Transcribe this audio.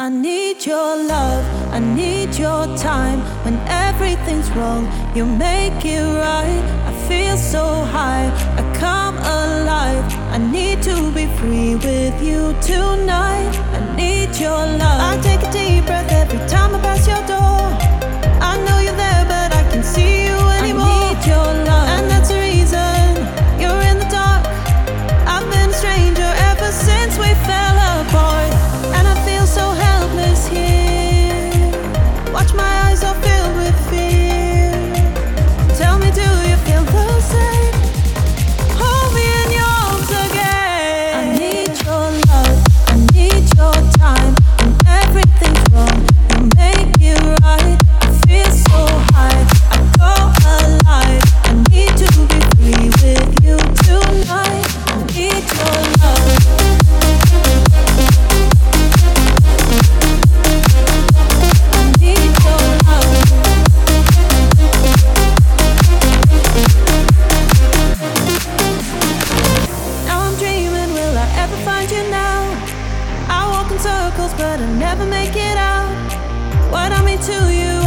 I need your love, I need your time. When everything's wrong, you make it right. I feel so high, I come alive. I need to be free with you tonight. I need your love. I take a deep breath every time I pass your door. I know you're there, but I can't see you anymore. I need your love, and that's the reason you're in the dark. I've been a stranger ever since we fell apart, and I feel so helpless here. Watch my eyes are filled with fear. Tell me, do you feel the same? Hold me in your arms again. I need your love, I need your time. When everything's wrong, you make it right. I feel so high, I go alive. I need to be free with you tonight. I need your love. Circles, but I never make it out. What I mean to you